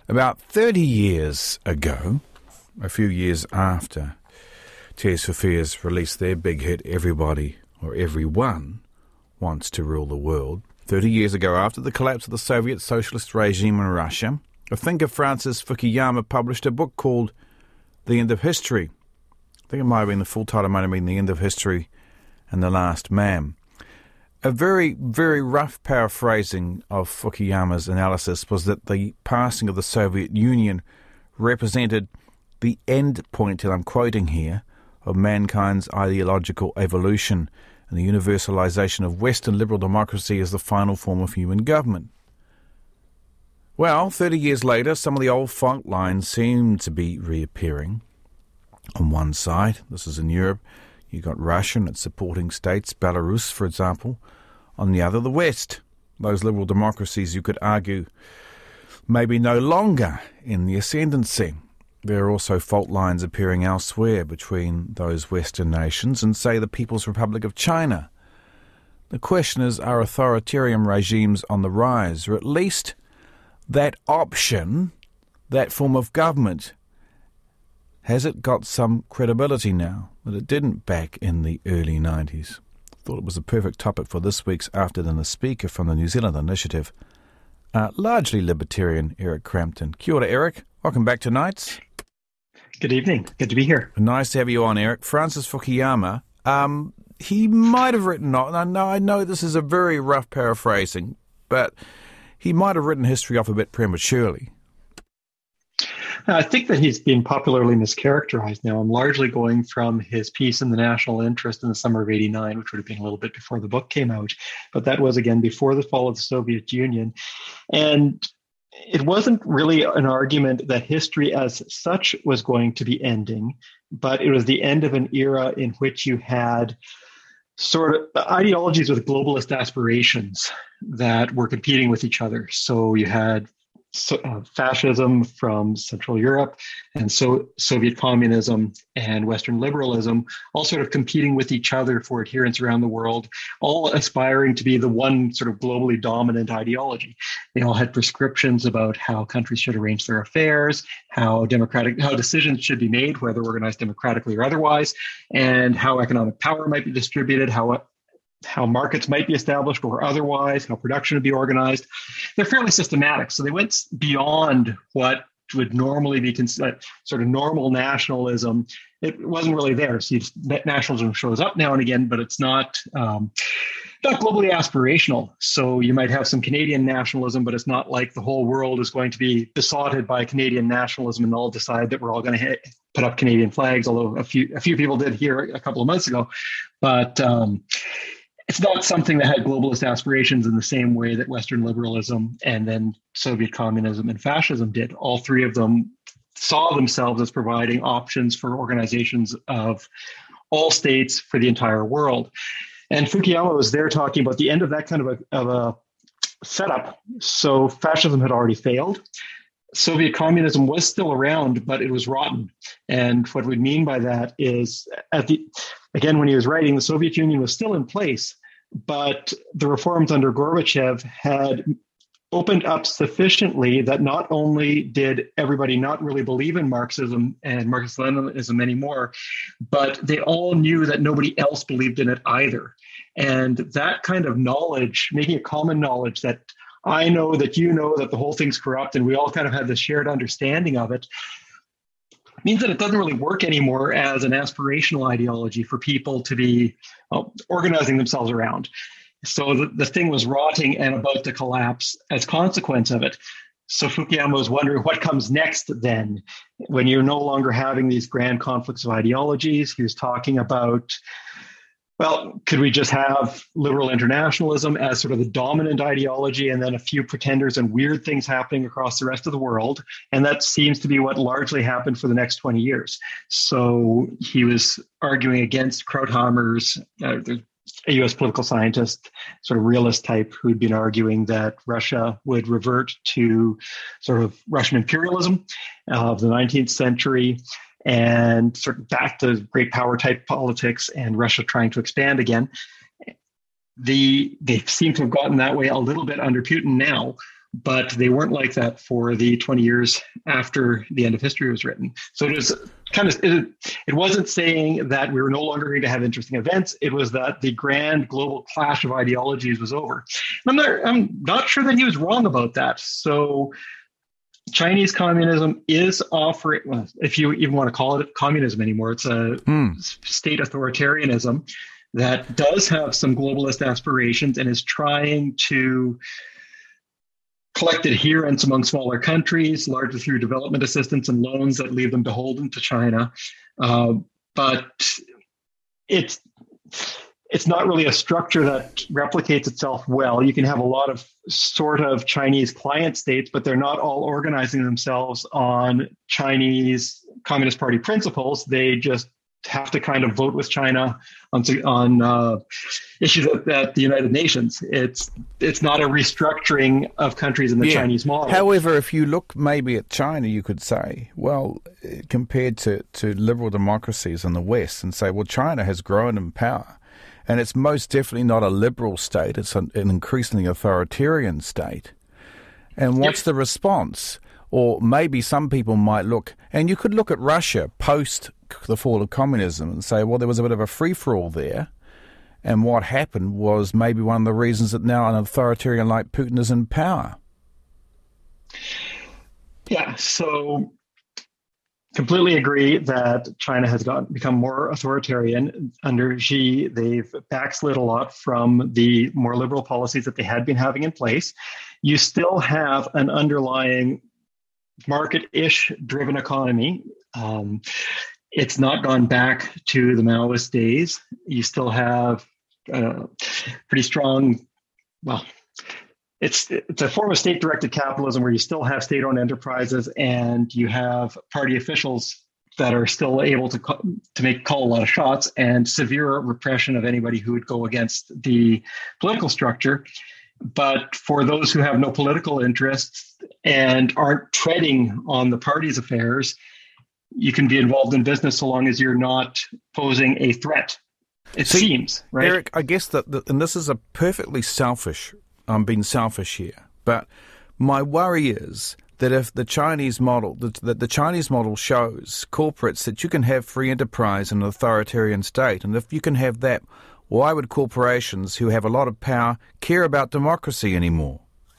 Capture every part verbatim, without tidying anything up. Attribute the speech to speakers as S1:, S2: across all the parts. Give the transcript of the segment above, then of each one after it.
S1: About thirty years ago, a few years after Tears for Fears released their big hit, Everybody or Everyone Wants to Rule the World, thirty years ago after the collapse of the Soviet socialist regime in Russia, a thinker, Francis Fukuyama, published a book called The End of History. I think it might have been, the full title might have been The End of History and the Last Man. A very, very rough paraphrasing of Fukuyama's analysis was that the passing of the Soviet Union represented the end point, and I'm quoting here, of mankind's ideological evolution and the universalization of Western liberal democracy as the final form of human government. Well, thirty years later, some of the old fault lines seem to be reappearing. On one side, this is in Europe, you've got Russia and its supporting states, Belarus, for example. On the other, the West, those liberal democracies you could argue may be no longer in the ascendancy. There are also fault lines appearing elsewhere between those Western nations and, say, the People's Republic of China. The question is, are authoritarian regimes on the rise, or at least that option, that form of government, has it got some credibility now that it didn't back in the early nineties? Thought it was a perfect topic for this week's After Dinner speaker from the New Zealand Initiative, uh, largely libertarian Eric Crampton. Kia ora, Eric. Welcome back to Nights.
S2: Good evening. Good to be here.
S1: Nice to have you on, Eric. Francis Fukuyama, um, he might have written, I know, I know this is a very rough paraphrasing, but he might have written history off a bit prematurely.
S2: I think that he's being popularly mischaracterized now. I'm largely going from his piece in the National Interest in the summer of eighty-nine, which would have been a little bit before the book came out. But that was, again, before the fall of the Soviet Union. And it wasn't really an argument that history as such was going to be ending, but it was the end of an era in which you had sort of ideologies with globalist aspirations that were competing with each other. So you had So, uh, fascism from Central Europe and so Soviet communism and Western liberalism, all sort of competing with each other for adherence around the world, all aspiring to be the one sort of globally dominant ideology. They all had prescriptions about how countries should arrange their affairs, how democratic, how decisions should be made, whether organized democratically or otherwise, and how economic power might be distributed, how how markets might be established or otherwise, how production would be organized. They're fairly systematic. So they went beyond what would normally be considered sort of normal nationalism. It wasn't really there. So nationalism shows up now and again, but it's not, um, not globally aspirational. So you might have some Canadian nationalism, but it's not like the whole world is going to be besotted by Canadian nationalism and all decide that we're all going to hit, put up Canadian flags, although a few, a few people did here a couple of months ago. But um, it's not something that had globalist aspirations in the same way that Western liberalism and then Soviet communism and fascism did. All three of them saw themselves as providing options for organizations of all states for the entire world. And Fukuyama was there talking about the end of that kind of a, of a setup. So fascism had already failed. Soviet communism was still around, but it was rotten. And what we mean by that is, at the again, when he was writing, the Soviet Union was still in place, but the reforms under Gorbachev had opened up sufficiently that not only did everybody not really believe in Marxism and Marxist-Leninism anymore, but they all knew that nobody else believed in it either. And that kind of knowledge, making a common knowledge that I know that you know that the whole thing's corrupt and we all kind of have this shared understanding of it, means that it doesn't really work anymore as an aspirational ideology for people to be well, organizing themselves around. So the, the thing was rotting and about to collapse as consequence of it. So Fukuyama was wondering what comes next then, when you're no longer having these grand conflicts of ideologies. He was talking about, well, could we just have liberal internationalism as sort of the dominant ideology and then a few pretenders and weird things happening across the rest of the world? And that seems to be what largely happened for the next twenty years. So he was arguing against Krauthammer's, uh, a U S political scientist, sort of realist type, who'd been arguing that Russia would revert to sort of Russian imperialism of the nineteenth century and sort of back to great power type politics and Russia trying to expand again. The, they seem to have gotten that way a little bit under Putin now, but they weren't like that for the twenty years after the end of history was written. So it was kind of, it, it wasn't saying that we were no longer going to have interesting events. It was that the grand global clash of ideologies was over. And I'm not, I'm not sure that he was wrong about that. So Chinese communism is offering, well, if you even want to call it communism anymore, it's a mm. state authoritarianism that does have some globalist aspirations and is trying to collect adherence among smaller countries, largely through development assistance and loans that leave them beholden to China. Uh, but it's it's not really a structure that replicates itself well. You can have a lot of sort of Chinese client states, but they're not all organizing themselves on Chinese Communist Party principles. They just have to kind of vote with China on on uh, issues at, at the United Nations. It's it's not a restructuring of countries in the yeah. Chinese model.
S1: However, if you look maybe at China, you could say, well, compared to, to liberal democracies in the West, and say, well, China has grown in power. And it's most definitely not a liberal state. It's an, an increasingly authoritarian state. And what's yep. the response? Or maybe some people might look, and you could look at Russia post the fall of communism and say, well, there was a bit of a free-for-all there. And what happened was maybe one of the reasons that now an authoritarian like Putin is in power.
S2: Yeah, so completely agree that China has got become more authoritarian. Under Xi, they've backslid a lot from the more liberal policies that they had been having in place. You still have an underlying market-ish driven economy. Um, it's not gone back to the Maoist days. You still have uh, pretty strong, well, It's it's a form of state-directed capitalism where you still have state-owned enterprises and you have party officials that are still able to to make call a lot of shots, and severe repression of anybody who would go against the political structure. But for those who have no political interests and aren't treading on the party's affairs, you can be involved in business so long as you're not posing a threat. It
S1: See,
S2: seems, right?
S1: Eric, I guess that, that, and this is a perfectly selfish I'm being selfish here, but my worry is that if the Chinese model, that the, the Chinese model shows corporates that you can have free enterprise in an authoritarian state, and if you can have that, why would corporations who have a lot of power care about democracy anymore?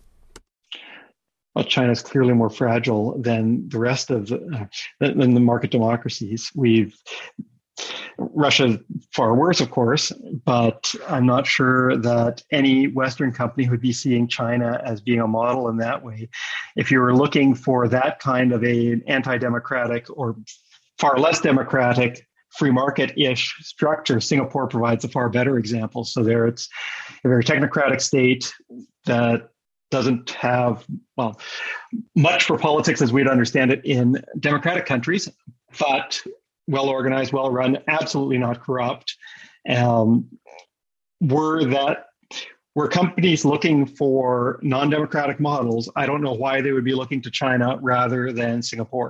S2: Well, China's clearly more fragile than the rest of the, uh, than the market democracies. We've Russia far worse, of course, but I'm not sure that any Western company would be seeing China as being a model in that way. If you were looking for that kind of a anti-democratic or far less democratic free market-ish structure, Singapore provides a far better example. So there it's a very technocratic state that doesn't have, well, much for politics as we'd understand it in democratic countries, but well-organized, well-run, absolutely not corrupt. Um, were that were companies looking for non-democratic models, I don't know why they would be looking to China rather than Singapore.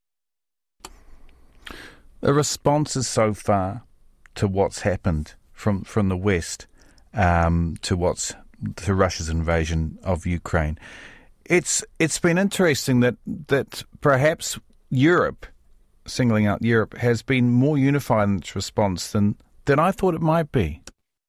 S1: The responses so far to what's happened from, from the West um, to what's to Russia's invasion of Ukraine, it's it's been interesting that that perhaps Europe, singling out Europe, has been more unified in its response than, than I thought it might be.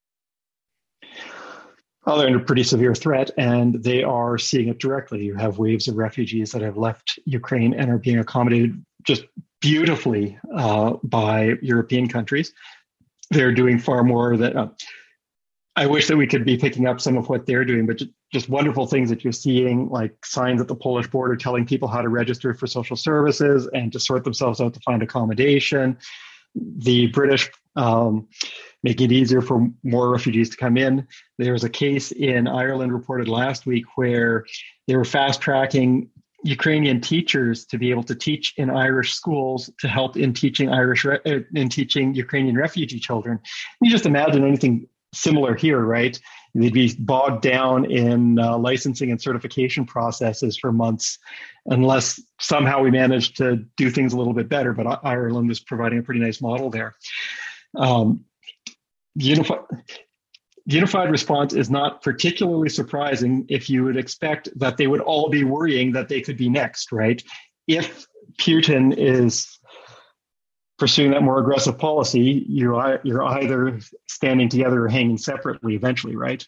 S2: Well, they're under pretty severe threat, and they are seeing it directly. You have waves of refugees that have left Ukraine and are being accommodated just beautifully uh, by European countries. They're doing far more than... Uh, I wish that we could be picking up some of what they're doing, but just, just wonderful things that you're seeing, like signs at the Polish border telling people how to register for social services and to sort themselves out to find accommodation. The British um, making it easier for more refugees to come in. There was a case in Ireland reported last week where they were fast-tracking Ukrainian teachers to be able to teach in Irish schools to help in teaching Irish re- in teaching Ukrainian refugee children. You just imagine anything similar here, right? They'd be bogged down in uh, licensing and certification processes for months unless somehow we managed to do things a little bit better. But Ireland is providing a pretty nice model there. Um, unify- the unified response is not particularly surprising if you would expect that they would all be worrying that they could be next, right? If Putin is pursuing that more aggressive policy, you're, you're either standing together or hanging separately eventually, right?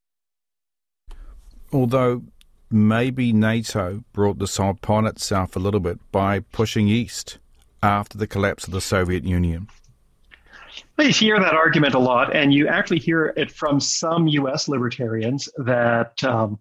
S1: Although maybe NATO brought this upon itself a little bit by pushing east after the collapse of the Soviet Union.
S2: You hear that argument a lot, and you actually hear it from some U S libertarians that um,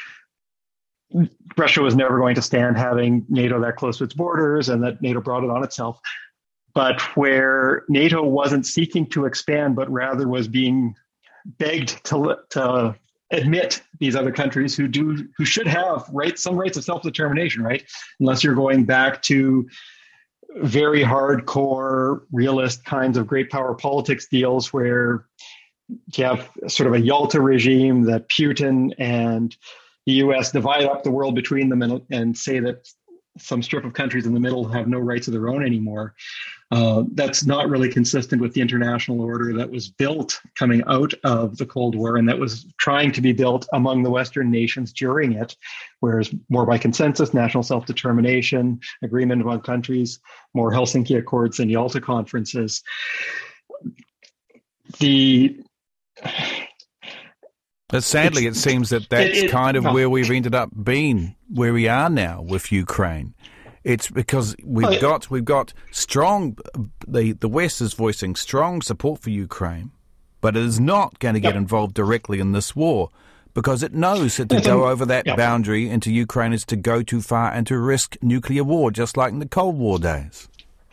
S2: Russia was never going to stand having NATO that close to its borders and that NATO brought it on itself. But where NATO wasn't seeking to expand, but rather was being begged to, to admit these other countries who do who should have rights, some rights of self-determination, right? Unless you're going back to very hardcore, realist kinds of great power politics deals where you have sort of a Yalta regime that Putin and the U S divide up the world between them and, and say that some strip of countries in the middle have no rights of their own anymore. Uh, that's not really consistent with the international order that was built coming out of the Cold War and that was trying to be built among the Western nations during it, whereas more by consensus, national self-determination, agreement among countries, more Helsinki Accords and Yalta conferences. The
S1: But sadly, it seems that that's
S2: it, it,
S1: kind of
S2: no.
S1: where we've ended up being, where we are now with Ukraine. It's because we've
S2: oh, yeah.
S1: got we've got strong. The the West is voicing strong support for Ukraine, but it is not going to get
S2: yeah.
S1: involved directly in this war because it knows that to go over that
S2: yeah.
S1: boundary into Ukraine is to go too far and to risk nuclear war, just like in the Cold War days.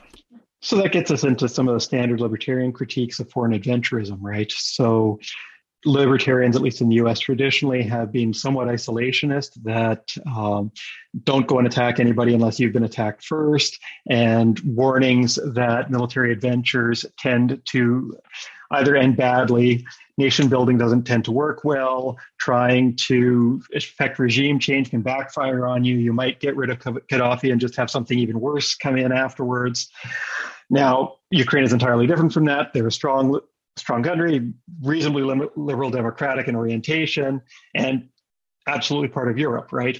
S2: So that gets us into some of the standard libertarian critiques of foreign adventurism, right? So libertarians, at least in the U S, traditionally have been somewhat isolationist, that um, don't go and attack anybody unless you've been attacked first, and warnings that military adventures tend to either end badly, nation building doesn't tend to work well, trying to effect regime change can backfire on you, you might get rid of Gaddafi and just have something even worse come in afterwards. Now, Ukraine is entirely different from that. They're a strong strong country, reasonably liberal democratic in orientation, and absolutely part of Europe, right?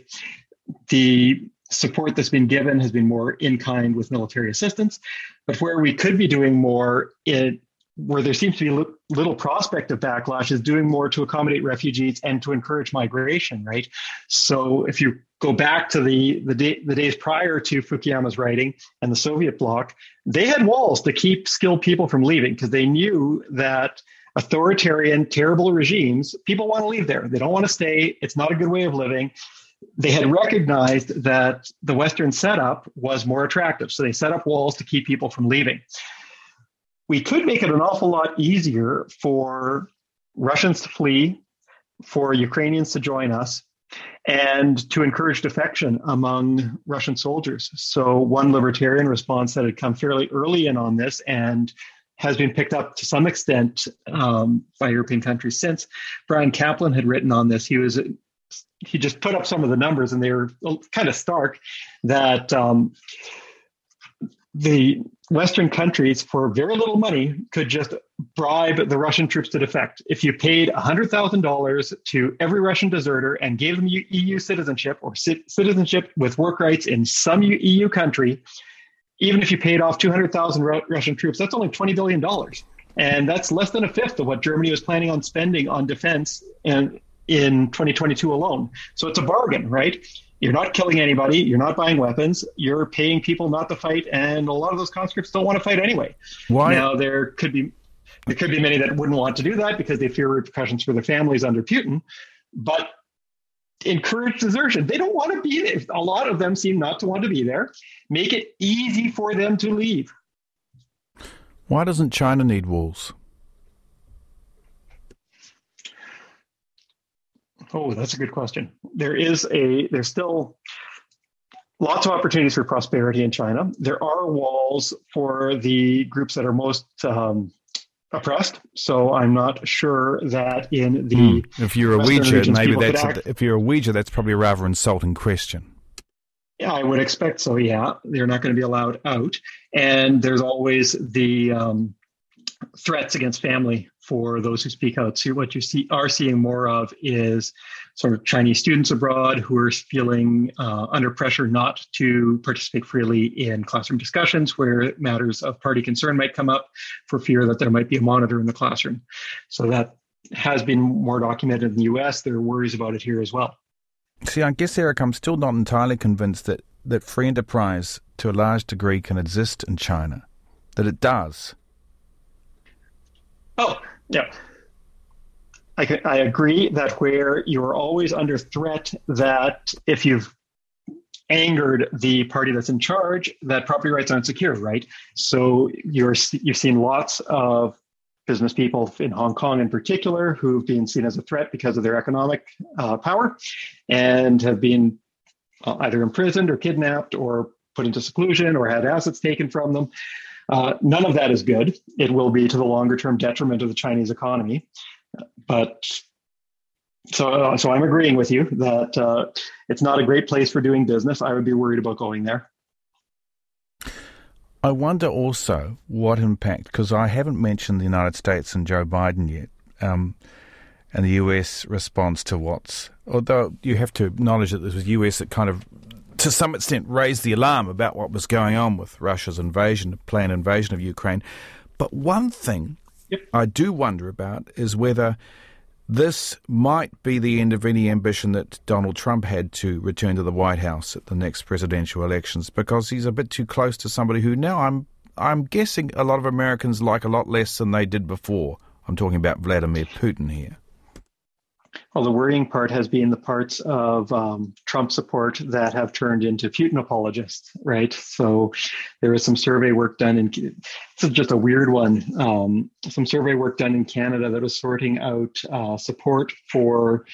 S2: The support that's been given has been more in kind with military assistance, but where we could be doing more, it, where there seems to be li- little prospect of backlash, is doing more to accommodate refugees and to encourage migration, right? So if you go back to the the, day, the days prior to Fukuyama's writing and the Soviet bloc, they had walls to keep skilled people from leaving because they knew that authoritarian, terrible regimes, people want to leave there. They don't want to stay. It's not a good way of living. They had recognized that the Western setup was more attractive. So they set up walls to keep people from leaving. We could make it an awful lot easier for Russians to flee, for Ukrainians to join us, and to encourage defection among Russian soldiers. So one libertarian response that had come fairly early in on this and has been picked up to some extent um, by European countries since. Brian Kaplan had written on this. He was he just put up some of the numbers, and they were kind of stark, that um, the Western countries, for very little money, could just bribe the Russian troops to defect. If you paid one hundred thousand dollars to every Russian deserter and gave them E U citizenship or citizenship with work rights in some E U country, even if you paid off two hundred thousand Russian troops, that's only twenty billion dollars. And that's less than a fifth of what Germany was planning on spending on defense in, in twenty twenty-two alone. So it's a bargain, right? You're not killing anybody. You're not buying weapons. You're paying people not to fight. And a lot of those conscripts don't want to fight anyway.
S1: Why?
S2: Now, there could be there could be many that wouldn't want to do that because they fear repercussions for their families under Putin. But encourage desertion. They don't want to be there. A lot of them seem not to want to be there. Make it easy for them to leave.
S1: Why doesn't China need walls?
S2: Oh, that's a good question. There is a, there's still lots of opportunities for prosperity in China. There are walls for the groups that are most um, oppressed. So I'm not sure that in the
S1: mm. if you're a Uyghur, maybe that's
S2: a,
S1: if you're a Uyghur, that's probably a rather insulting question.
S2: Yeah, I would expect so. Yeah, they're not going to be allowed out, and there's always the um, threats against family for those who speak out. So what you see are seeing more of is sort of Chinese students abroad who are feeling uh, under pressure not to participate freely in classroom discussions where matters of party concern might come up for fear that there might be a monitor in the classroom. So that has been more documented in the U S. There are worries about it here as well.
S1: See, I guess, Eric, I'm still not entirely convinced that, that free enterprise to a large degree can exist in China, that it does.
S2: Oh, yeah. I, I agree that where you're always under threat, that if you've angered the party that's in charge, that property rights aren't secure, right? So you're you've seen lots of business people in Hong Kong in particular who've been seen as a threat because of their economic uh, power and have been uh, either imprisoned or kidnapped or put into seclusion or had assets taken from them. Uh, none of that is good. It will be to the longer term detriment of the Chinese economy. But so, uh, so I'm agreeing with you that uh, it's not a great place for doing business. I would be worried about going there.
S1: I wonder also what impact, because I haven't mentioned the United States and Joe Biden yet, um, and the U S response to what's, although you have to acknowledge that it was the U S that kind of, to some extent, raised the alarm about what was going on with Russia's invasion, planned invasion of Ukraine. But one thing yep. I do wonder about is whether this might be the end of any ambition that Donald Trump had to return to the White House at the next presidential elections, because he's a bit too close to somebody who now I'm I'm guessing a lot of Americans like a lot less than they did before. I'm talking about Vladimir Putin here.
S2: Well, the worrying part has been the parts of um, Trump support that have turned into Putin apologists, right? So there is some survey work done in, this is just a weird one, um, some survey work done in Canada that was sorting out uh, support for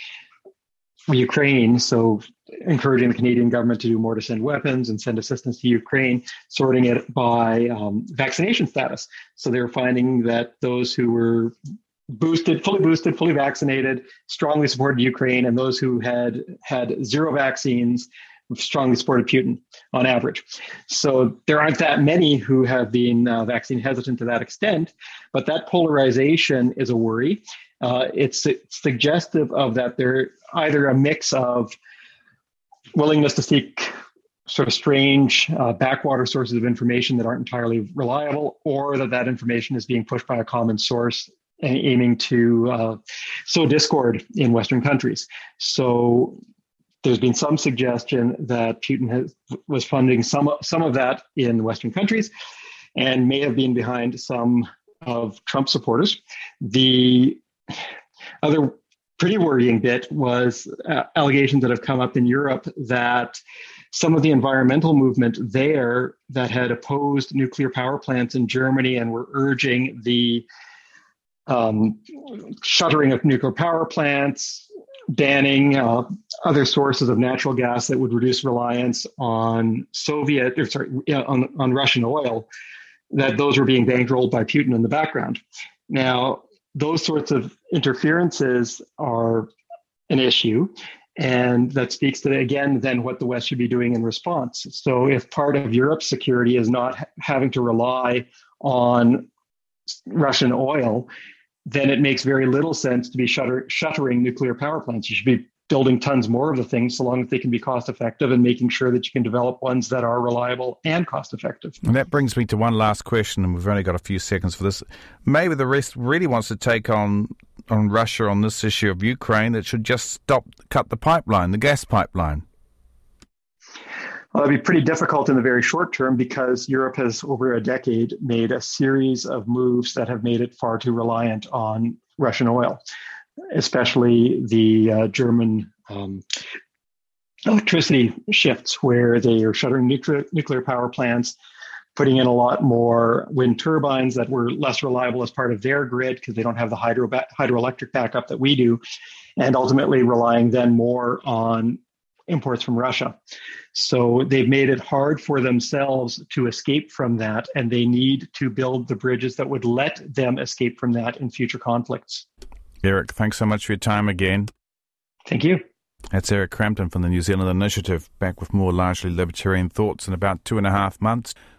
S2: Ukraine. So encouraging the Canadian government to do more to send weapons and send assistance to Ukraine, sorting it by um, vaccination status. So they were finding that those who were boosted, fully boosted, fully vaccinated, strongly supported Ukraine, and those who had had zero vaccines strongly supported Putin on average. So there aren't that many who have been uh, vaccine hesitant to that extent, but that polarization is a worry. Uh, it's, it's suggestive of that there either a mix of willingness to seek sort of strange uh, backwater sources of information that aren't entirely reliable, or that that information is being pushed by a common source aiming to uh, sow discord in Western countries. So there's been some suggestion that Putin has, was funding some, some of that in Western countries and may have been behind some of Trump supporters. The other pretty worrying bit was uh, allegations that have come up in Europe that some of the environmental movement there that had opposed nuclear power plants in Germany and were urging the Um, shuttering of nuclear power plants, banning uh, other sources of natural gas that would reduce reliance on Soviet, or sorry, on, on Russian oil, that those were being bankrolled by Putin in the background. Now, those sorts of interferences are an issue, and that speaks to, again, then what the West should be doing in response. So if part of Europe's security is not having to rely on Russian oil, then it makes very little sense to be shutter, shuttering nuclear power plants. You should be building tons more of the things so long as they can be cost effective, and making sure that you can develop ones that are reliable and cost effective.
S1: And that brings me to one last question, and we've only got a few seconds for this. Maybe the rest really wants to take on, on Russia on this issue of Ukraine. It should just stop, cut the pipeline, the gas pipeline.
S2: Well, that'd be pretty difficult in the very short term, because Europe has, over a decade, made a series of moves that have made it far too reliant on Russian oil, especially the uh, German um, electricity shifts, where they are shuttering nuclear, nuclear power plants, putting in a lot more wind turbines that were less reliable as part of their grid because they don't have the hydro hydroelectric backup that we do, and ultimately relying then more on imports from Russia. So they've made it hard for themselves to escape from that, and they need to build the bridges that would let them escape from that in future conflicts.
S1: Eric, thanks so much for your time again.
S2: Thank you.
S1: That's Eric Crampton from the New Zealand Initiative, back with more largely libertarian thoughts in about two and a half months.